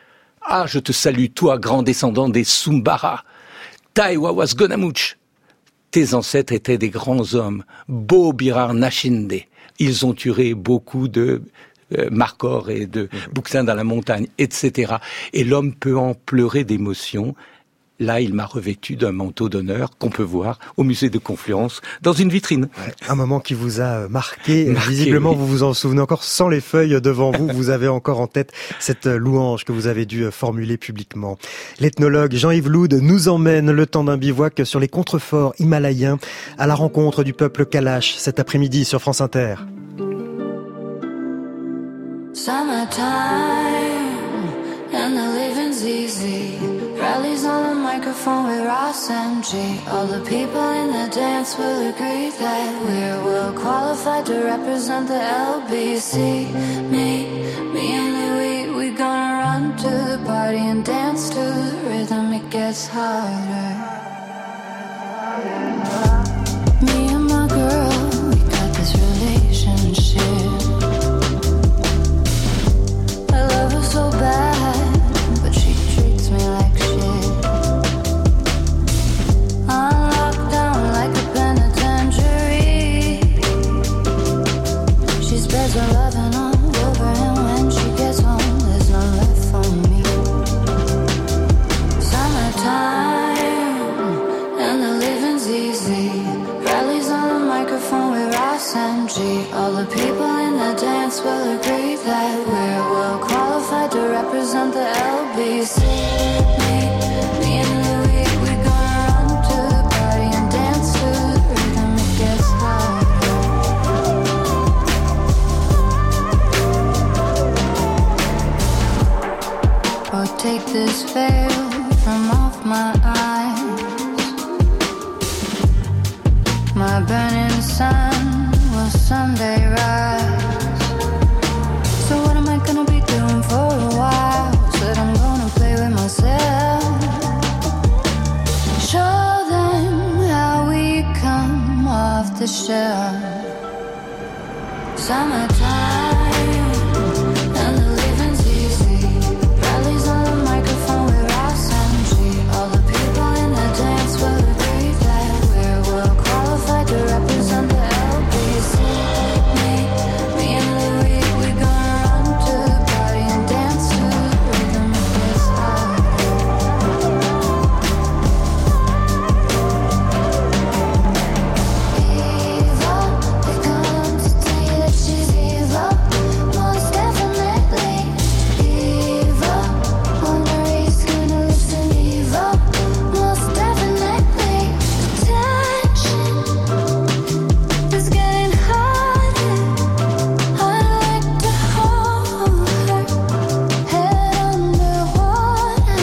Ah, je te salue, toi, grand descendant des Sumbara. Tai Wawas Gonamuch. Tes ancêtres étaient des grands hommes. Bo Birar Nashinde. Ils ont tué beaucoup de euh, Marcor et de mmh. bouquetins dans la montagne, et cetera. Et l'homme peut en pleurer d'émotion. Là, il m'a revêtu d'un manteau d'honneur qu'on peut voir au musée de Confluence, dans une vitrine. Ouais, un moment qui vous a marqué. marqué Visiblement, oui. Vous vous en souvenez encore sans les feuilles devant vous. Vous avez encore en tête cette louange que vous avez dû formuler publiquement. L'ethnologue Jean-Yves Loud nous emmène le temps d'un bivouac sur les contreforts himalayens à la rencontre du peuple Kalash cet après-midi sur France Inter. Summertime, microphone with Ross and G. All the people in the dance will agree that we're well qualified to represent the L B C. Me, me and Louis, we gonna run to the party and dance to the rhythm. It gets harder. Me and my girl, we got this relationship. I love her so bad, but she treats me like shit. I'm locked down like a penitentiary. She spreads her loving all over, and when she gets home, there's none left for me. Summertime, and the living's easy. Rallies on the microphone with Ross and G. All the people in the dance will agree that we're well qualified to represent the L B C. Me, me and Louis, we gonna run to the party and dance to the rhythm. It gets harder. Oh, take this veil from off my eyes. My burning sun will someday rise. So what am I gonna be doing for a while? Said I'm gonna play with myself. Show them how we come off the shelf. Summertime, and the living's easy. Rallies on the microphone with Ross and G. All the people in the dance will agree that we're well qualified to represent the L B C. Me, me and Louis, we gonna run to the party and dance to the rhythm. It gets harder. Evil, they come to tell you that she's evil. Most definitely evil. Wonder he's gonna listen evil. Most definitely attention is getting harder. I'd like to hold her head underwater.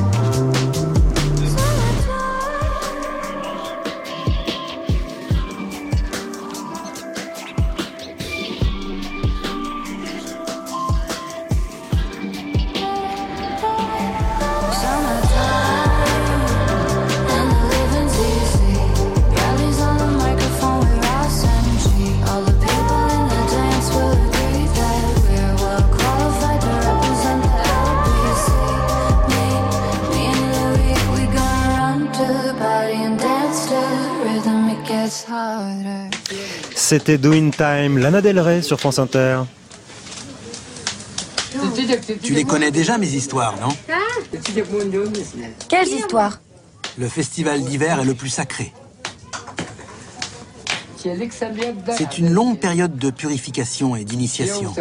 C'était Doing Time, Lana Del Rey sur France Inter. Tu les connais déjà, mes histoires, non? Quelles histoires? Le festival d'hiver est le plus sacré. C'est une longue période de purification et d'initiation.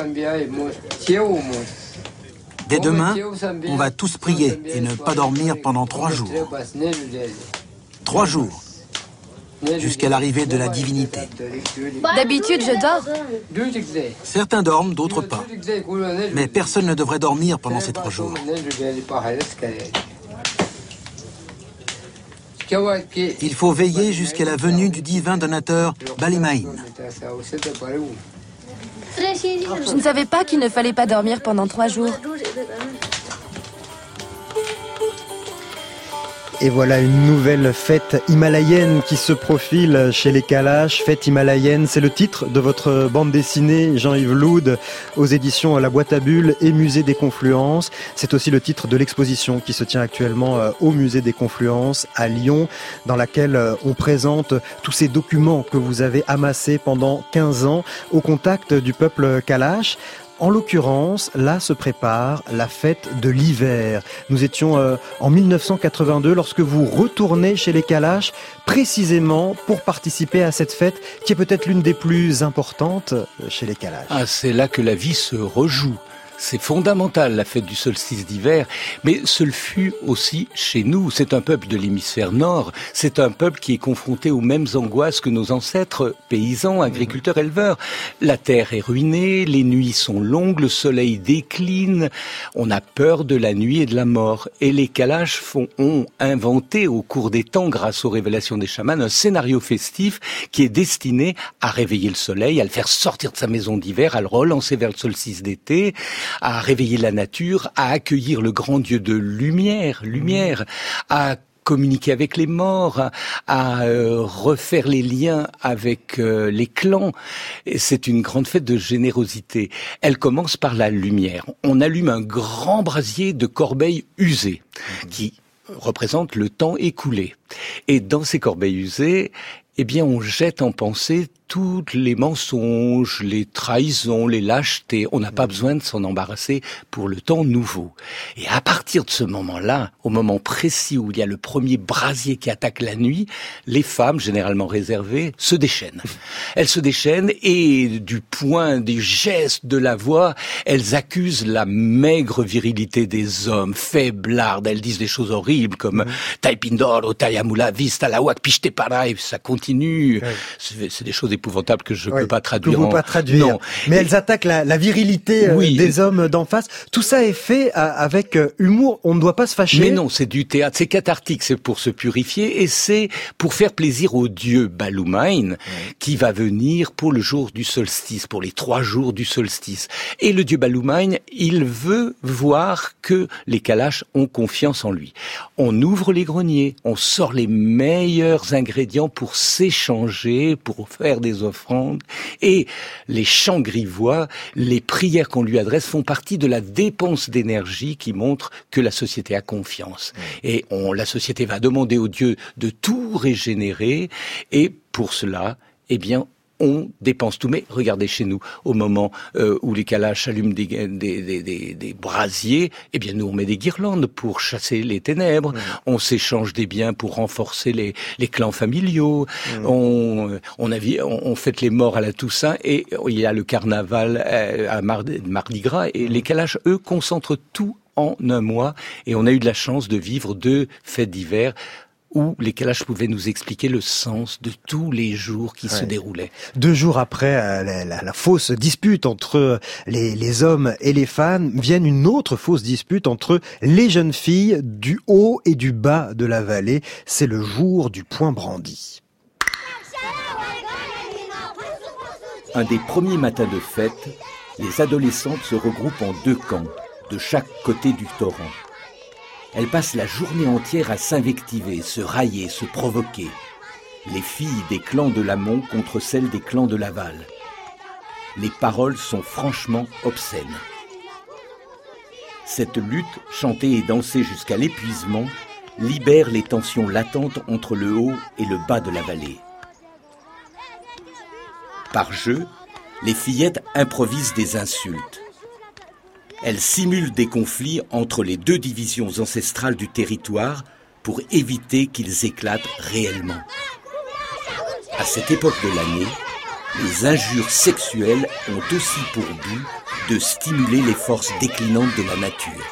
Dès demain, on va tous prier et ne pas dormir pendant trois jours. Trois jours, jusqu'à l'arrivée de la divinité. D'habitude, je dors. Certains dorment, d'autres pas. Mais personne ne devrait dormir pendant ces trois jours. Il faut veiller jusqu'à la venue du divin donateur Balimaïn. Je ne savais pas qu'il ne fallait pas dormir pendant trois jours. Et voilà une nouvelle fête himalayenne qui se profile chez les Kalash. Fête himalayenne, c'est le titre de votre bande dessinée, Jean-Yves Loud, aux éditions La Boîte à Bulles et Musée des Confluences. C'est aussi le titre de l'exposition qui se tient actuellement au Musée des Confluences à Lyon, dans laquelle on présente tous ces documents que vous avez amassés pendant quinze ans au contact du peuple Kalash. En l'occurrence, là se prépare la fête de l'hiver. Nous étions euh, en mille neuf cent quatre-vingt-deux lorsque vous retournez chez les Kalash, précisément pour participer à cette fête qui est peut-être l'une des plus importantes chez les Kalash. Ah, c'est là que la vie se rejoue. c'est fondamental, la fête du solstice d'hiver, mais ce le fut aussi chez nous. C'est un peuple de l'hémisphère nord, c'est un peuple qui est confronté aux mêmes angoisses que nos ancêtres paysans, agriculteurs, éleveurs. La terre est ruinée, les nuits sont longues, le soleil décline, on a peur de la nuit et de la mort. Et les Kalash font, ont inventé au cours des temps, grâce aux révélations des chamans, un scénario festif qui est destiné à réveiller le soleil, à le faire sortir de sa maison d'hiver, à le relancer vers le solstice d'été, à réveiller la nature, à accueillir le grand Dieu de lumière, lumière, à communiquer avec les morts, à, à euh, refaire les liens avec euh, les clans. Et c'est une grande fête de générosité. Elle commence par la lumière. On allume un grand brasier de corbeilles usées, mmh. qui représente le temps écoulé. Et dans ces corbeilles usées, eh bien, on jette en pensée tous les mensonges, les trahisons, les lâchetés. On n'a pas besoin de s'en embarrasser pour le temps nouveau. Et à partir de ce moment-là, au moment précis où il y a le premier brasier qui attaque la nuit, les femmes, généralement réservées, se déchaînent. Elles se déchaînent et du point, des gestes, de la voix, elles accusent la maigre virilité des hommes, faiblardes. Elles disent des choses horribles comme « Taipindoro, Tayamula, Vista, la Wak, Pichte para », et ça continue. Ouais. C'est, c'est des choses épouvantables que je ne ouais, peux pas traduire. Que vous en... pas traduire. Non. Mais elles attaquent la, la virilité oui. des hommes d'en face. Tout ça est fait avec humour. On ne doit pas se fâcher. Mais non, c'est du théâtre. C'est cathartique. C'est pour se purifier et c'est pour faire plaisir au dieu Balumain, ouais. qui va venir pour le jour du solstice, pour les trois jours du solstice. Et le dieu Balumain, il veut voir que les Kalash ont confiance en lui. On ouvre les greniers, on sort les meilleurs ingrédients pour s'échanger, pour faire des offrandes, et les chants grivois, les prières qu'on lui adresse font partie de la dépense d'énergie qui montre que la société a confiance. Mmh. Et on, la société va demander au Dieu de tout régénérer, et pour cela, eh bien, on dépense tout. Mais regardez chez nous, au moment euh, où les Kalash allument des, des, des, des, des brasiers, eh bien nous on met des guirlandes pour chasser les ténèbres, mmh. on s'échange des biens pour renforcer les, les clans familiaux, mmh. on, on, a, on, on fête les morts à la Toussaint et il y a le carnaval euh, à Mardi, Mardi Gras et mmh. les Kalash, eux, concentrent tout en un mois et on a eu de la chance de vivre deux fêtes d'hiver où les Kalash pouvaient nous expliquer le sens de tous les jours qui ouais. se déroulaient. Deux jours après euh, la, la, la fausse dispute entre les, les hommes et les femmes, viennent une autre fausse dispute entre les jeunes filles du haut et du bas de la vallée. C'est le jour du point brandi. Un des premiers matins de fête, les adolescentes se regroupent en deux camps, de chaque côté du torrent. Elles passent la journée entière à s'invectiver, se railler, se provoquer. Les filles des clans de l'amont contre celles des clans de l'aval. Les paroles sont franchement obscènes. Cette lutte, chantée et dansée jusqu'à l'épuisement, libère les tensions latentes entre le haut et le bas de la vallée. Par jeu, les fillettes improvisent des insultes. Elles simulent des conflits entre les deux divisions ancestrales du territoire pour éviter qu'ils éclatent réellement. À cette époque de l'année, les injures sexuelles ont aussi pour but de stimuler les forces déclinantes de la nature.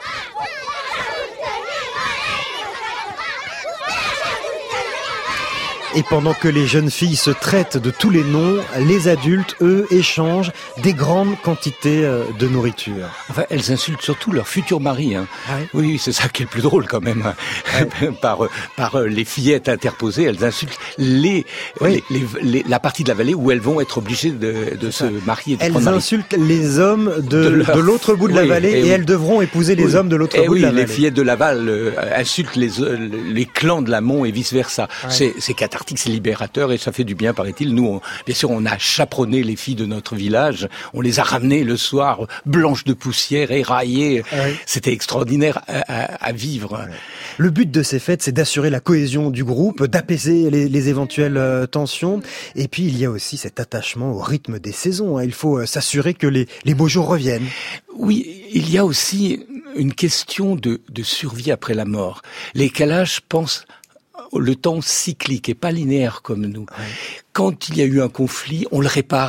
Et pendant que les jeunes filles se traitent de tous les noms, les adultes, eux, échangent des grandes quantités de nourriture. Enfin, elles insultent surtout leur futur mari. Hein. Ah oui, oui, c'est ça qui est le plus drôle quand même. Ouais. par, par les fillettes interposées, elles insultent les, oui. les, les, les, la partie de la vallée où elles vont être obligées de, de se marier. Et de elles insultent mari. les hommes de, de, leur... de l'autre bout de oui, la vallée et, et oui. elles devront épouser les oui. hommes de l'autre et bout oui, de la vallée. Les fillettes de l'aval euh, insultent les, euh, les clans de l'amont et vice-versa. Ouais. C'est, c'est cathartique. C'est libérateur et ça fait du bien, paraît-il. Nous, on, bien sûr, on a chaperonné les filles de notre village. On les a ramenées le soir, blanches de poussière, éraillées. Oui. C'était extraordinaire à, à, à vivre. Oui. Le but de ces fêtes, c'est d'assurer la cohésion du groupe, d'apaiser les, les éventuelles euh, tensions. Et puis, il y a aussi cet attachement au rythme des saisons. Hein. Il faut euh, s'assurer que les, les beaux jours reviennent. Oui, il y a aussi une question de, de survie après la mort. Les Kalash pensent le temps cyclique et pas linéaire comme nous. Ouais. Quand il y a eu un conflit, on le répare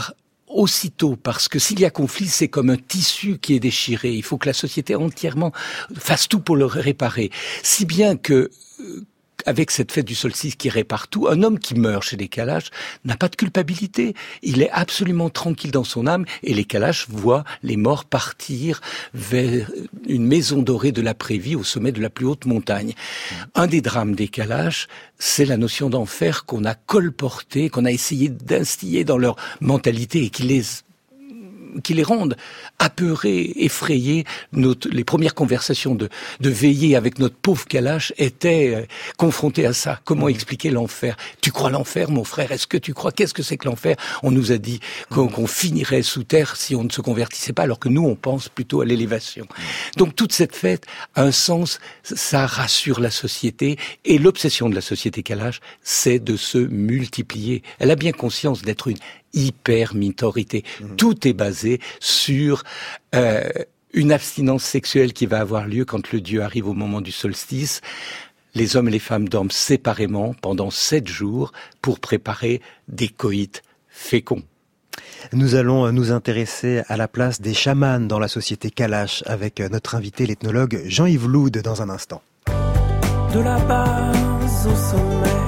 aussitôt, parce que s'il y a conflit, c'est comme un tissu qui est déchiré. Il faut que la société entièrement fasse tout pour le réparer. Si bien que, euh, avec cette fête du solstice qui répare tout, un homme qui meurt chez les Kalash n'a pas de culpabilité. Il est absolument tranquille dans son âme, et les Kalash voient les morts partir vers une maison dorée de l'après-vie au sommet de la plus haute montagne. Un des drames des Kalash, c'est la notion d'enfer qu'on a colportée, qu'on a essayé d'instiller dans leur mentalité et qui les qui les rendent apeurés, effrayés. Notre, les premières conversations de, de veillée avec notre pauvre Kalash étaient euh, confrontées à ça. Comment mmh. expliquer l'enfer? Tu crois l'enfer, mon frère? Est-ce que tu crois? Qu'est-ce que c'est que l'enfer? On nous a dit qu'on, mmh. qu'on finirait sous terre si on ne se convertissait pas, alors que nous, on pense plutôt à l'élévation. Mmh. Donc toute cette fête a un sens, ça rassure la société, et l'obsession de la société Kalash, c'est de se multiplier. Elle a bien conscience d'être une hyper-minorité. Mmh. Tout est basé sur euh, une abstinence sexuelle qui va avoir lieu quand le dieu arrive au moment du solstice. Les hommes et les femmes dorment séparément pendant sept jours pour préparer des coïts féconds. Nous allons nous intéresser à la place des chamans dans la société Kalash avec notre invité, l'ethnologue Jean-Yves Loud, dans un instant. De la base au sommet,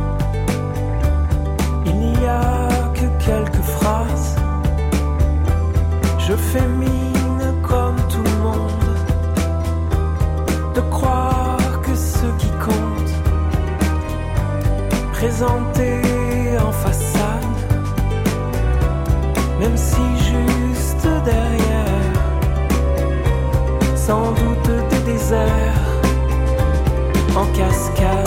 il n'y a quelques phrases, je fais mine comme tout le monde de croire que ce qui compte, présenté en façade, même si juste derrière, sans doute des déserts en cascade.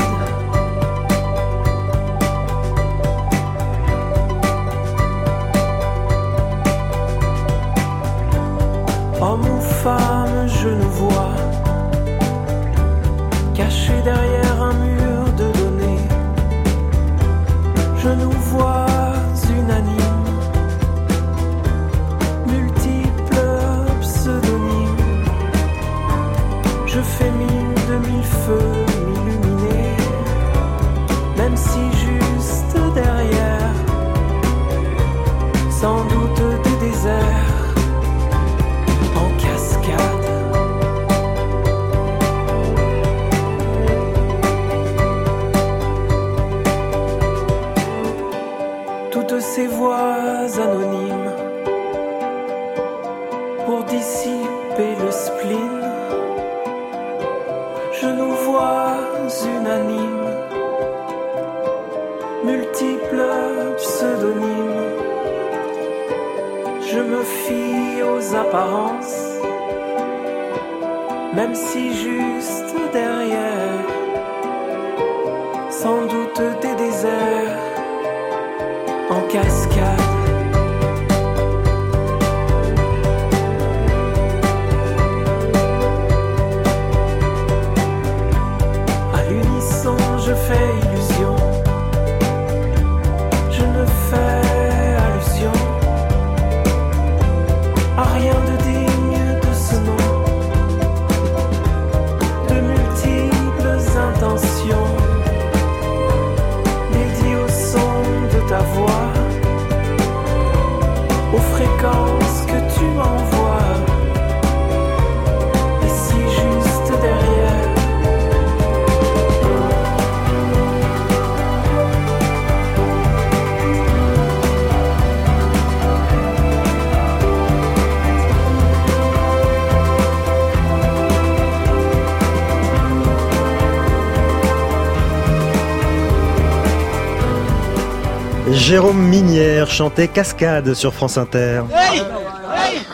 Homme ou femme, je ne vois, caché derrière un mur de données, je nous vois unanimes, multiples pseudonymes, je fais mine de mille feux m'illuminer, même si juste derrière, sans doute des déserts ces voix anonymes pour dissiper le spleen, je nous vois unanimes, multiples pseudonymes, je me fie aux apparences, même si juste derrière, sans doute des déserts en cascade. À l'unisson, je fais illusion, je ne fais allusion à rien de digne de ce nom, de multiples intentions dédiées au son de ta voix, aux fréquences que tu m'envoies, et si juste derrière, Jérôme Minière chantait Cascade sur France Inter. Hey hey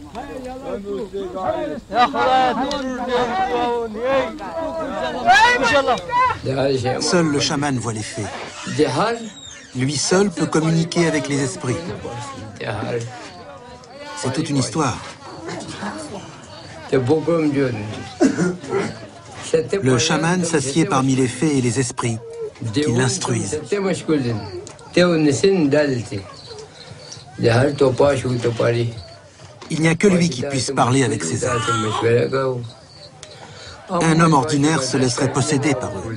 Seul le chaman voit les fées. Lui seul peut communiquer avec les esprits. C'est toute une histoire. Le chaman s'assied parmi les fées et les esprits qui l'instruisent. Il n'y a que lui qui puisse parler avec ses âmes. Un homme ordinaire se laisserait posséder par eux.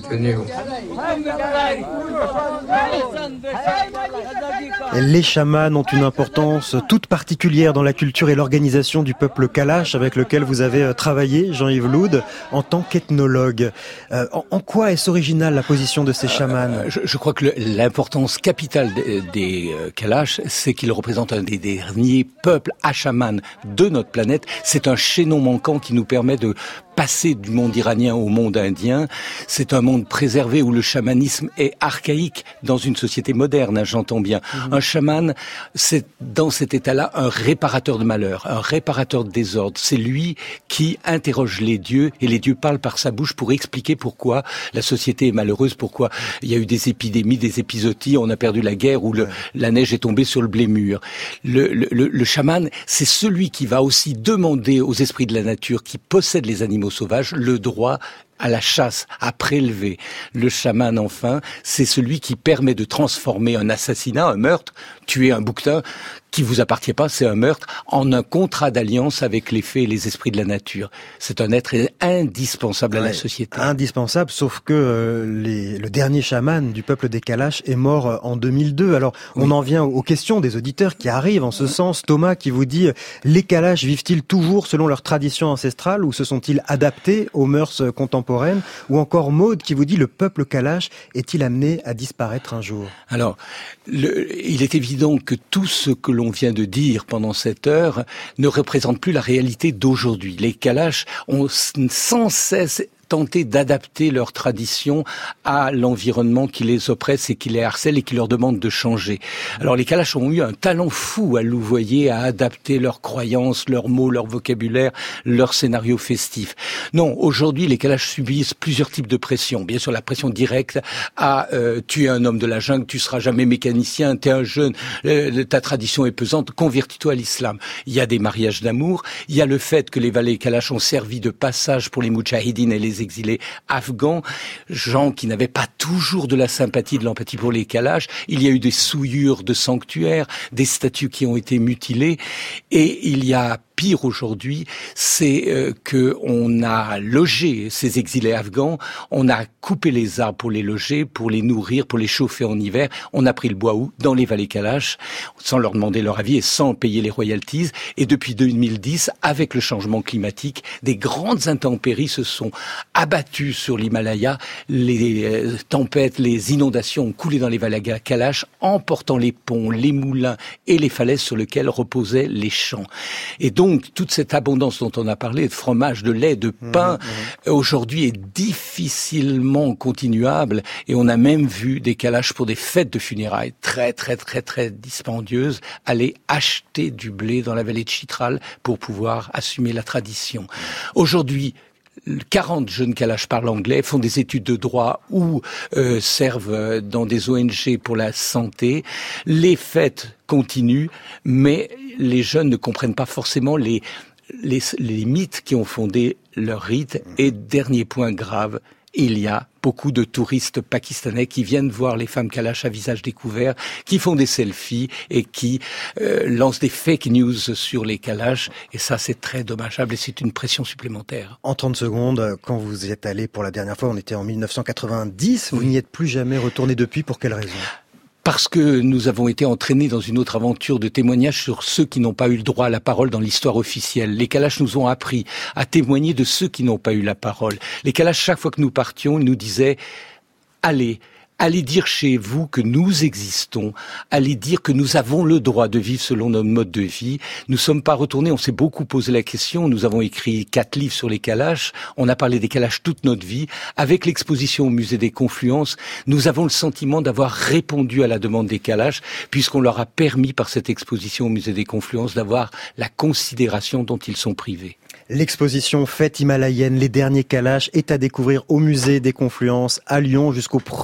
Les chamans ont une importance toute particulière dans la culture et l'organisation du peuple Kalash avec lequel vous avez travaillé, Jean-Yves Loud, en tant qu'ethnologue. Euh, en, en quoi est-ce original la position de ces chamans ? euh, je, je crois que le, l'importance capitale des, des euh, Kalash, c'est qu'ils représentent un des derniers peuples à chamans de notre planète. C'est un chaînon manquant qui nous permet de passer du monde iranien au monde indien. C'est un monde préservé où le chamanisme est archaïque dans une société moderne, hein, j'entends bien. Mmh. Un chaman, c'est dans cet état-là un réparateur de malheur, un réparateur de désordre. C'est lui qui interroge les dieux et les dieux parlent par sa bouche pour expliquer pourquoi la société est malheureuse, pourquoi il y a eu des épidémies, des épizooties, on a perdu la guerre ou le, ouais. la neige est tombée sur le blé mûr. Le, le, le, le chaman, c'est celui qui va aussi demander aux esprits de la nature qui possèdent les animaux sauvages le droit à la chasse, à prélever. Le chaman, enfin, c'est celui qui permet de transformer un assassinat, un meurtre, tuer un bouquetin qui vous appartient pas, c'est un meurtre, en un contrat d'alliance avec les fées et les esprits de la nature. C'est un être indispensable ouais, à la société. Indispensable, sauf que euh, les, le dernier chaman du peuple des Kalash est mort euh, en deux mille deux. Alors, oui. on en vient aux questions des auditeurs qui arrivent en ce oui. sens. Thomas qui vous dit, les Kalash vivent-ils toujours selon leur tradition ancestrale ou se sont-ils adaptés aux mœurs contemporaines ? Ou encore Maud qui vous dit, le peuple Kalash est-il amené à disparaître un jour ? Alors, le, il est évident que tout ce que l'on vient de dire pendant cette heure ne représente plus la réalité d'aujourd'hui. Les Kalash ont sans cesse tenter d'adapter leur tradition à l'environnement qui les oppresse et qui les harcèle et qui leur demande de changer. Alors les Kalash ont eu un talent fou à louvoyer, à adapter leurs croyances, leurs mots, leur vocabulaire, leurs scénarios festifs. Non, aujourd'hui les Kalash subissent plusieurs types de pression. Bien sûr la pression directe à euh, tu es un homme de la jungle, tu seras jamais mécanicien, tu es un jeune, euh, ta tradition est pesante, convertis-toi à l'islam. Il y a des mariages d'amour, il y a le fait que les valets Kalash ont servi de passage pour les moudjahidines et les exilés afghans, gens qui n'avaient pas toujours de la sympathie, de l'empathie pour les Kalash. Il y a eu des souillures de sanctuaires, des statues qui ont été mutilées, et il y a pire aujourd'hui, c'est euh, que on a logé ces exilés afghans, on a coupé les arbres pour les loger, pour les nourrir, pour les chauffer en hiver. On a pris le bois où dans les vallées Kalash, sans leur demander leur avis et sans payer les royalties. Et depuis deux mille dix, avec le changement climatique, des grandes intempéries se sont abattues sur l'Himalaya. Les euh, tempêtes, les inondations ont coulé dans les vallées Kalash, emportant les ponts, les moulins et les falaises sur lesquelles reposaient les champs. Et donc, Donc, toute cette abondance dont on a parlé, de fromage, de lait, de pain, mmh, mmh. aujourd'hui est difficilement continuable. Et on a même vu des Kalash pour des fêtes de funérailles très, très, très, très dispendieuses aller acheter du blé dans la vallée de Chitral pour pouvoir assumer la tradition. Aujourd'hui, quarante jeunes Kalash parlent anglais, font des études de droit ou euh, servent dans des O N G pour la santé. Les fêtes continuent, mais les jeunes ne comprennent pas forcément les, les, les mythes qui ont fondé leur rite. Et dernier point grave, il y a beaucoup de touristes pakistanais qui viennent voir les femmes Kalash à visage découvert, qui font des selfies et qui euh, lancent des fake news sur les Kalash. Et ça, c'est très dommageable et c'est une pression supplémentaire. En trente secondes, quand vous y êtes allé pour la dernière fois, on était en mille neuf cent quatre-vingt-dix, vous oui. n'y êtes plus jamais retourné depuis, pour quelle raison ? Parce que nous avons été entraînés dans une autre aventure de témoignage sur ceux qui n'ont pas eu le droit à la parole dans l'histoire officielle. Les Kalash nous ont appris à témoigner de ceux qui n'ont pas eu la parole. Les Kalash, chaque fois que nous partions, ils nous disaient « Allez ». Allez dire chez vous que nous existons, allez dire que nous avons le droit de vivre selon notre mode de vie. Nous sommes pas retournés, on s'est beaucoup posé la question, nous avons écrit quatre livres sur les Kalash, on a parlé des Kalash toute notre vie. Avec l'exposition au musée des Confluences, nous avons le sentiment d'avoir répondu à la demande des Kalash, puisqu'on leur a permis par cette exposition au musée des Confluences d'avoir la considération dont ils sont privés. L'exposition Fête himalayenne, les derniers Kalash, est à découvrir au musée des Confluences à Lyon jusqu'au premier décembre.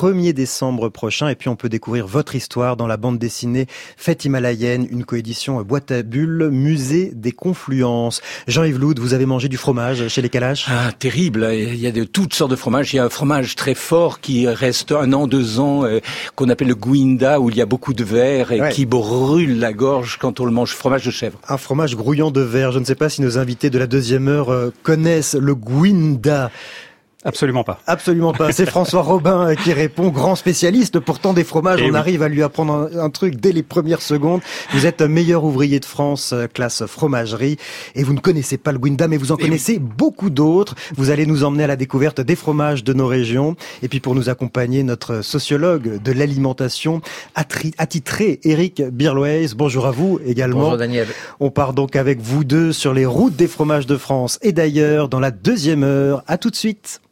décembre prochain. Et puis on peut découvrir votre histoire dans la bande dessinée Fête himalayenne, une coédition boîte à bulles, musée des confluences. Jean-Yves Loud, vous avez mangé du fromage chez les Kalash? Ah, terrible. Il y a de toutes sortes de fromages. Il y a un fromage très fort qui reste un an, deux ans, euh, qu'on appelle le Gouinda, où il y a beaucoup de verre et ouais. qui brûle la gorge quand on le mange. Fromage de chèvre. Un fromage grouillant de verre. Je ne sais pas si nos invités de la deuxième heure euh, connaissent le Gouinda. Absolument pas. Absolument pas. C'est François Robin qui répond, grand spécialiste pourtant des fromages. Et on oui. arrive à lui apprendre un, un truc dès les premières secondes. Vous êtes meilleur ouvrier de France, classe fromagerie, et vous ne connaissez pas le Gouinda, mais vous en et connaissez oui. beaucoup d'autres. Vous allez nous emmener à la découverte des fromages de nos régions. Et puis pour nous accompagner, notre sociologue de l'alimentation attitré, Éric Birloez. Bonjour à vous également. Bonjour Daniel. On part donc avec vous deux sur les routes des fromages de France et d'ailleurs dans la deuxième heure. À tout de suite.